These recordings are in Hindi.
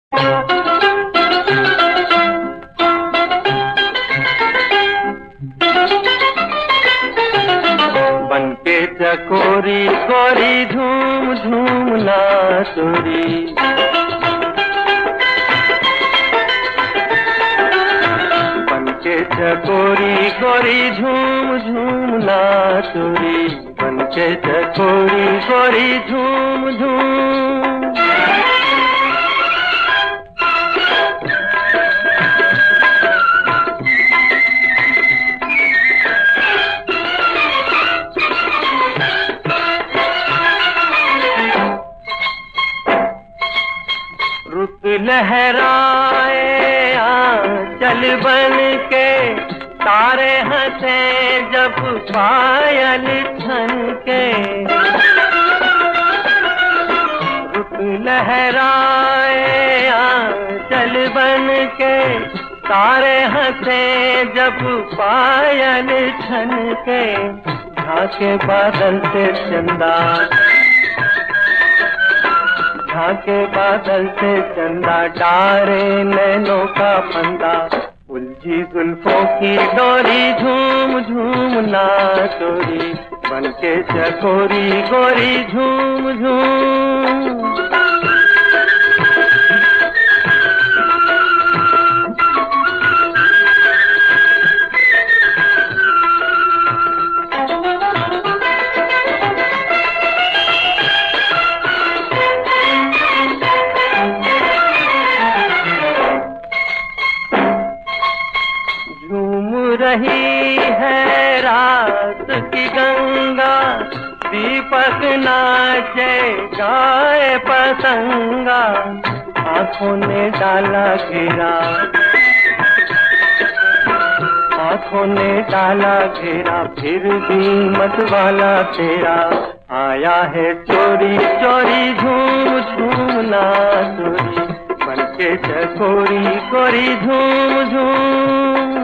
बनके चकोरी गोरी झूम झूम नाचोरी, बनके चकोरी गोरी झूम झूम नाचोरी, बनके चकोरी गोरी झूम झूम। रुत लहराए आंचल बन के, तारे हंसे जब पायल छन के। रुत लहराए आंचल बन के, तारे हंसे जब पायल छन के। झांके बादल से चंदा, झांके बादल से चंदा, डारे नैनों का फंदा। उलझी जुल्फों की डोरी झूम झूम नाचोरी, बनके चकोरी गोरी झूम झूम। रही है रात की गंगा, दीपक नाचे गाए पतंगा। आंखों ने डाला घेरा, आंखों ने डाला घेरा, फिर भी मत वाला तेरा। आया है चोरी चोरी झूम झूम नाचोरी, बनके चकोरी गोरी झूम झूम।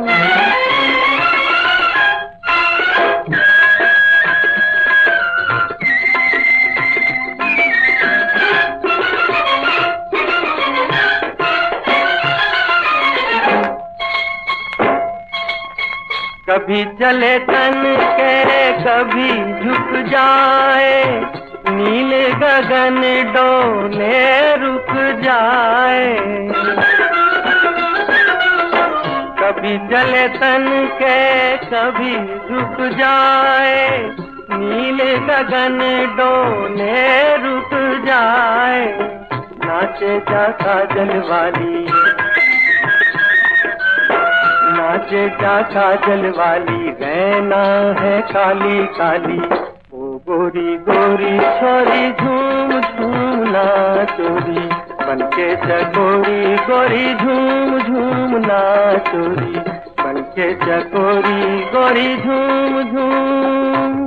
कभी चले तन के कभी झुक जाए, नील गगन डोले रुक जाए। कभी चले तन के कभी झुक जाए, नील गगन डोले रुक जाए। नाचे जा काजल वाली, नाचे जा काजल वाली, रैना है काली काली। ओ गोरी गोरी छोरी झूम झूम नाचोरी, बनके चकोरी गोरी झूम झूम नाचोरी, बनके चकोरी गोरी झूम झूम।